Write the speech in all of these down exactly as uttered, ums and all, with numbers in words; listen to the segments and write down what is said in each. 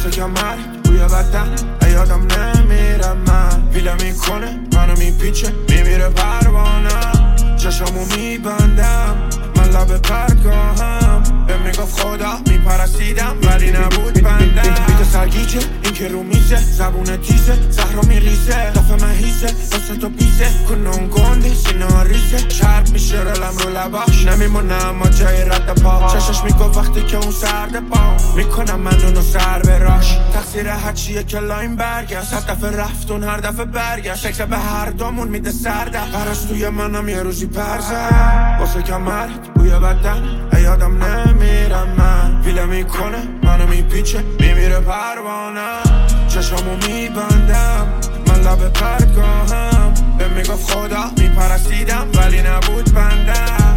واسه کمرت بوی بدن یادم نمیره من ویله میکنه منو میپیچه میمیره پروانم چشامو میبندم من لب پرگاهم به میگفت خدا میپرستیدم ولی نبود بندم بیت سرگیجه این که رو میزه زبون تیزه زهرا میریزه دفعه مهیزه واسه تو بیزه کنون گنده سینا ریزه شرب میشه رلم رو لباش نمیمونم اما جای رد پا چشش میگفت وقتی که اون سرد پا میکنم من اونو سر براش تقصیر هرچیه که لاین برگشت هر دفعه رفتون هر دفعه برگشت شکل به هر دومون میده سرده پرستوی منم یه روزی پرزه واسه کمرت بوی بدن یادم نمیرم من ویله میکنه منو میپیچه میمیره پروانه چشامو میبندم من لب پرگاهم به میگفت خدا میپرستیدم ولی نبود بندم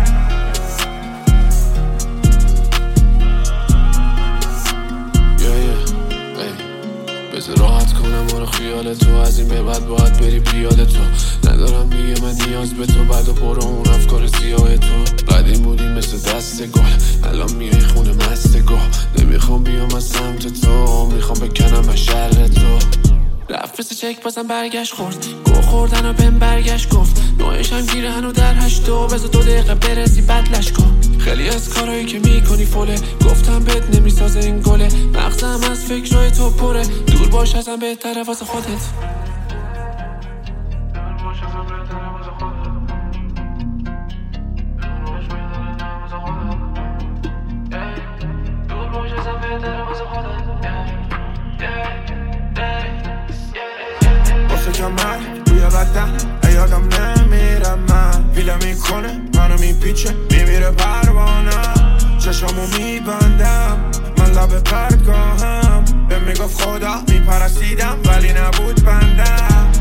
بذار راحت کنم برو خیال تو از این به بعد باید بری پیاده تو ندارم دیگه من نیاز به تو بعد و برو اون افکار سیاه تو قدیم بودی مثل دست گل الان میای خونه مست گل نمیخوام بیام از سمت تو میخوام بکنم از شر تو رفت مثل چک بازم برگشت خورد گو خوردن و بهم برگشت گفت نوعش هم گیره هنو در هشتو بذار دو دقیقه برسی بدلش کن خیلی از کارهایی که میکنی فوله گفتم بهت نمیسازه این گله مغزم از فکرهای تو پره دور باش ازم بهتره واسه خودت واسه کمرت بوی بدن یادم نمیره من ویله میکنه منو میپیچه میمیره پروانه چشامو میبندم من لب پرگاهم به میگفت خدا میپرستیدم ولی نبود بندم